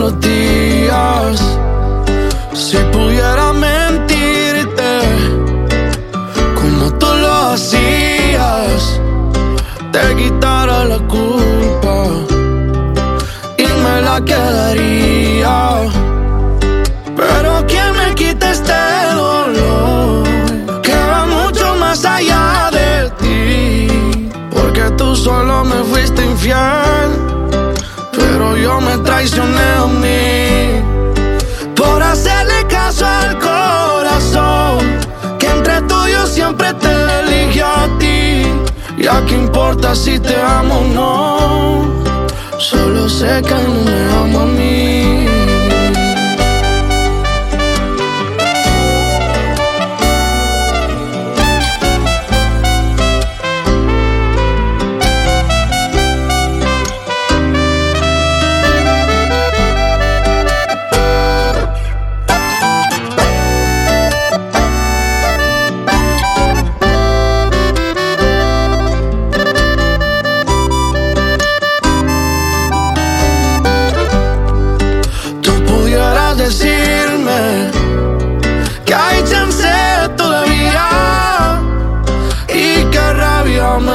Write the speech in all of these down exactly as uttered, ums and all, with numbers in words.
los días. Si pudiera mentirte como tú lo hacías, te quitara la culpa y me la quedaría. Pero ¿quién me quita este dolor que va mucho más allá de ti? Porque tú solo me fuiste infiel, pero yo me traicioné a mí por hacerle caso al corazón, que entre tú y yo siempre te elige a ti. Ya qué importa si te amo o no, solo sé que no me amo a mí. Decirme que hay chance todavía y que rabia me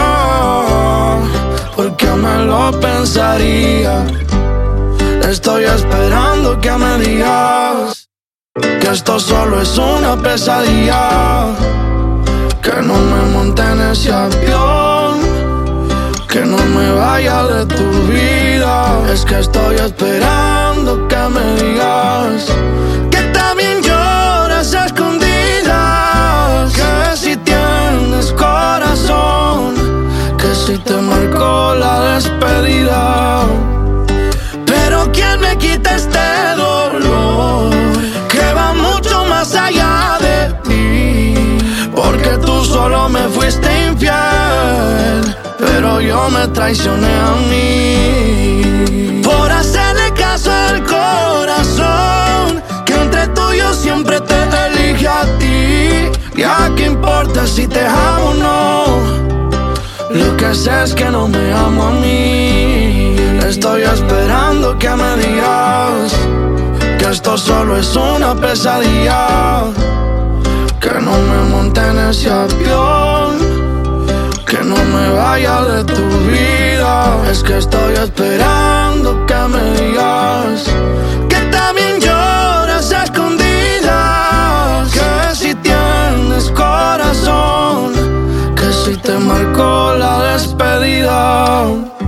da, porque me lo pensaría. Estoy esperando que me digas que esto solo es una pesadilla, que no me monte en ese avión, que no me vaya de tu vida. Es que estoy esperando que me digas que también lloras a escondidas, que si tienes corazón, que si te marcó la despedida. Pero ¿quién me quita este dolor que va mucho más allá de ti? Porque tú solo me fuiste infiel, pero yo me traicioné a mí por hacerle caso al corazón, que entre tú y yo siempre te elige a ti. Ya qué importa si te amo o no, lo que sé es que no me amo a mí. Estoy esperando que me digas que esto solo es una pesadilla, que no me monte en ese avión, que no me vaya de tu vida. Es que estoy esperando que me digas que también lloras a escondidas, que si tienes corazón, que si te marcó la despedida.